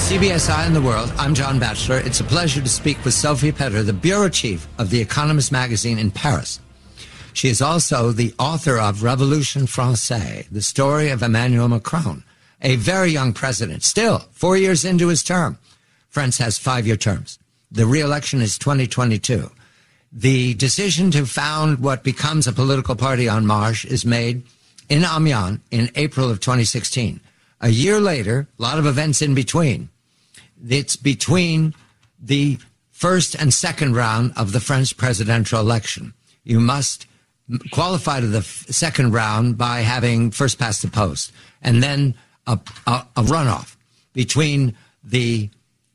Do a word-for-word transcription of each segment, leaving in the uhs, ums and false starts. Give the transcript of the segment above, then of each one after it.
C B S Eye on the World. I'm John Batchelor. It's a pleasure to speak with Sophie Pedder, the bureau chief of The Economist magazine in Paris. She is also the author of Revolution Française, the story of Emmanuel Macron, a very young president, still four years into his term. France has five-year terms. The re-election is twenty twenty-two. The decision to found what becomes a political party En Marche is made in Amiens in April of twenty sixteen. A year later, a lot of events in between. It's between the first and second round of the French presidential election. You must qualify to the f- second round by having first past the post, and then a, a, a runoff between the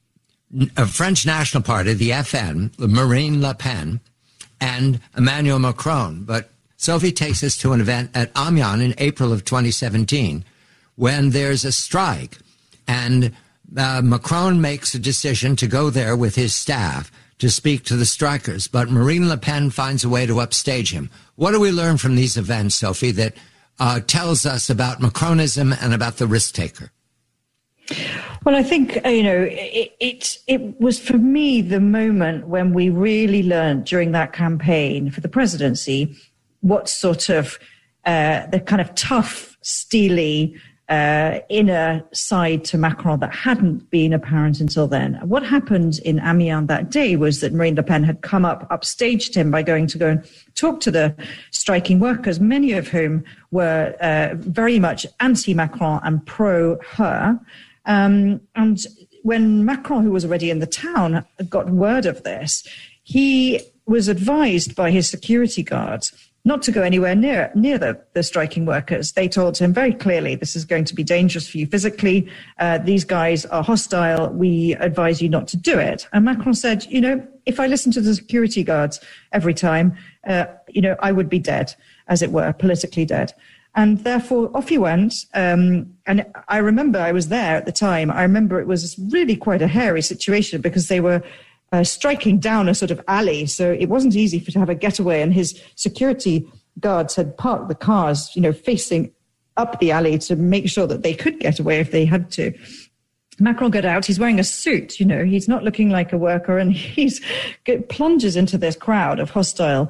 uh, French National Party, the F N, Marine Le Pen, and Emmanuel Macron. But Sophie takes us to an event at Amiens in April of twenty seventeen when there's a strike, and uh, Macron makes a decision to go there with his staff to speak to the strikers, but Marine Le Pen finds a way to upstage him. What do we learn from these events, Sophie, that uh, tells us about Macronism and about the risk taker? Well, I think, you know, it, it it was for me the moment when we really learned during that campaign for the presidency what sort of uh, the kind of tough, steely uh, inner side to Macron that hadn't been apparent until then. What happened in Amiens that day was that Marine Le Pen had come up, upstaged him by going to go and talk to the striking workers, many of whom were uh, very much anti-Macron and pro-her. Um, and when Macron, who was already in the town, got word of this, he was advised by his security guards not to go anywhere near near the, the striking workers. They told him very clearly, this is going to be dangerous for you physically. Uh, these guys are hostile. We advise you not to do it. And Macron said, you know, if I listen to the security guards every time, uh, you know, I would be dead, as it were, politically dead. And therefore, off he went. Um, and I remember I was there at the time. I remember it was really quite a hairy situation because they were uh, striking down a sort of alley. So it wasn't easy for to have a getaway. And his security guards had parked the cars, you know, facing up the alley to make sure that they could get away if they had to. Macron got out. He's wearing a suit, you know, he's not looking like a worker. And he's plunges into this crowd of hostile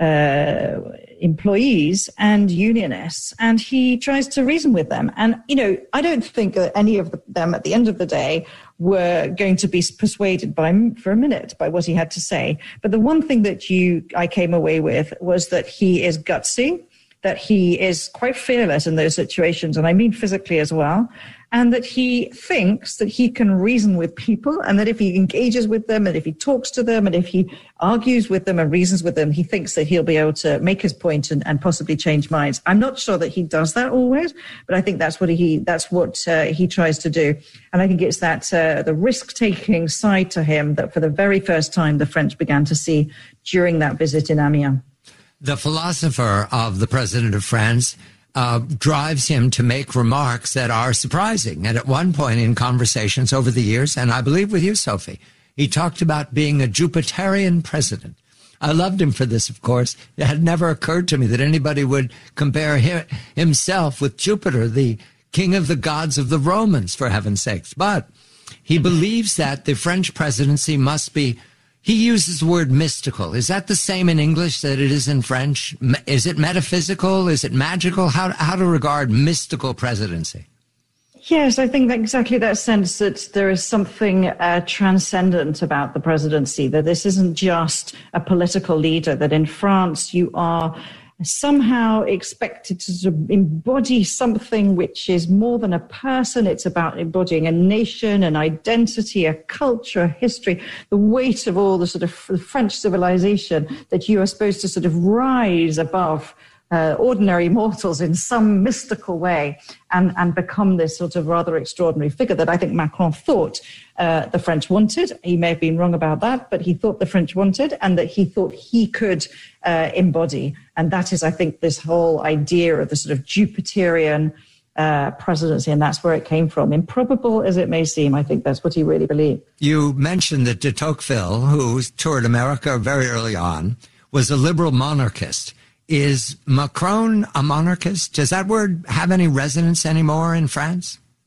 Uh, employees and unionists, and he tries to reason with them. And, you know, I don't think that any of them at the end of the day were going to be persuaded by for a minute by what he had to say. But the one thing that you I came away with was that he is gutsy, that he is quite fearless in those situations, and I mean physically as well, and that he thinks that he can reason with people, and that if he engages with them, and if he talks to them, and if he argues with them and reasons with them, he thinks that he'll be able to make his point and, and possibly change minds. I'm not sure that he does that always, but I think that's what he that's what uh, he tries to do. And I think it's that uh, the risk-taking side to him that for the very first time the French began to see during that visit in Amiens. The philosopher of the president of France uh, drives him to make remarks that are surprising. And at one point in conversations over the years, and I believe with you, Sophie, he talked about being a Jupiterian president. I loved him for this, of course. It had never occurred to me that anybody would compare him, himself with Jupiter, the king of the gods of the Romans, for heaven's sakes. But he believes that the French presidency must be, he uses the word mystical. Is that the same in English that it is in French? Is it metaphysical? Is it magical? How, how to regard mystical presidency? Yes, I think that exactly that sense that there is something uh, transcendent about the presidency, that this isn't just a political leader, that in France you are somehow expected to sort of embody something which is more than a person. It's about embodying a nation, an identity, a culture, a history, the weight of all the sort of French civilization, that you are supposed to sort of rise above Uh, ordinary mortals in some mystical way and, and become this sort of rather extraordinary figure that I think Macron thought uh, the French wanted. He may have been wrong about that, but he thought the French wanted and that he thought he could uh, embody. And that is, I think, this whole idea of the sort of Jupiterian uh, presidency, and that's where it came from. Improbable as it may seem, I think that's what he really believed. You mentioned that de Tocqueville, who toured America very early on, was a liberal monarchist. Is Macron a monarchist? Does that word have any resonance anymore in France?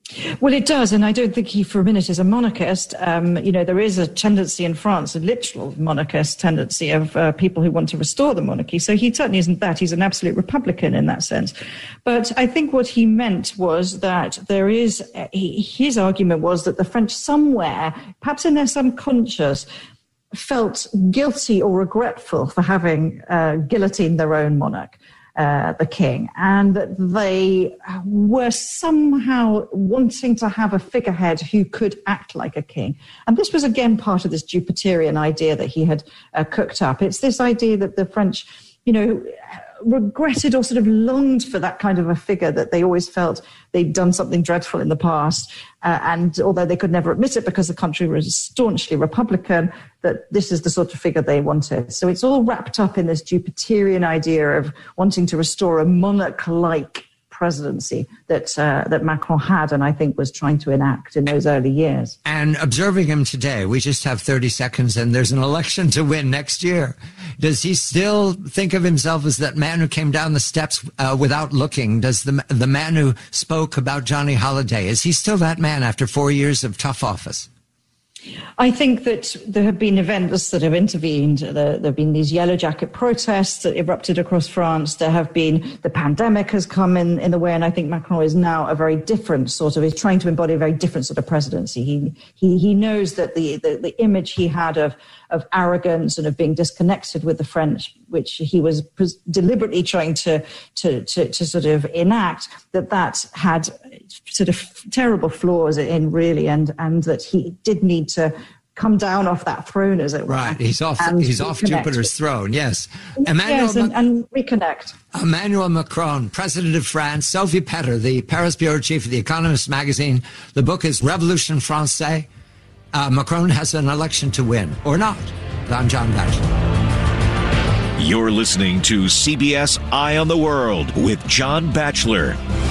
Well, it does, and I don't think he for a minute is a monarchist. Um, you know, there is a tendency in France, a literal monarchist tendency of uh, people who want to restore the monarchy. So he certainly isn't that. He's an absolute Republican in that sense. But I think what he meant was that there is, uh, he, his argument was that the French somewhere, perhaps in their subconscious, felt guilty or regretful for having uh, guillotined their own monarch. Uh, the king, and that they were somehow wanting to have a figurehead who could act like a king. And this was, again, part of this Jupiterian idea that he had uh, cooked up. It's this idea that the French, you know, regretted or sort of longed for that kind of a figure, that they always felt they'd done something dreadful in the past. Uh, and although they could never admit it because the country was staunchly Republican, that this is the sort of figure they wanted. So it's all wrapped up in this Jupiterian idea of wanting to restore a monarch-like presidency that uh, that Macron had, and I think was trying to enact in those early years. And observing him today, we just have thirty seconds, and there's an election to win next year. Does he still think of himself as that man who came down the steps uh, without looking? Does the the man who spoke about Johnny Holiday, is he still that man after four years of tough office? I think that there have been events that have intervened. There, there have been these yellow jacket protests that erupted across France. There have been, the pandemic has come in, in the way, and I think Macron is now a very different sort of, he's trying to embody a very different sort of presidency. He he he knows that the, the, the image he had of, of arrogance and of being disconnected with the French, which he was deliberately trying to, to, to, to sort of enact, that that had sort of terrible flaws in really, and, and that he did need to come down off that throne, as it were. Right, he's off. He's off Jupiter's throne. Yes, Emmanuel yes, and, and reconnect. Emmanuel Macron, President of France. Sophie Petter, the Paris bureau chief of The Economist magazine. The book is Revolution Française. Uh, Macron has an election to win, or not. I'm John Batchelor. You're listening to C B S Eye on the World with John Batchelor.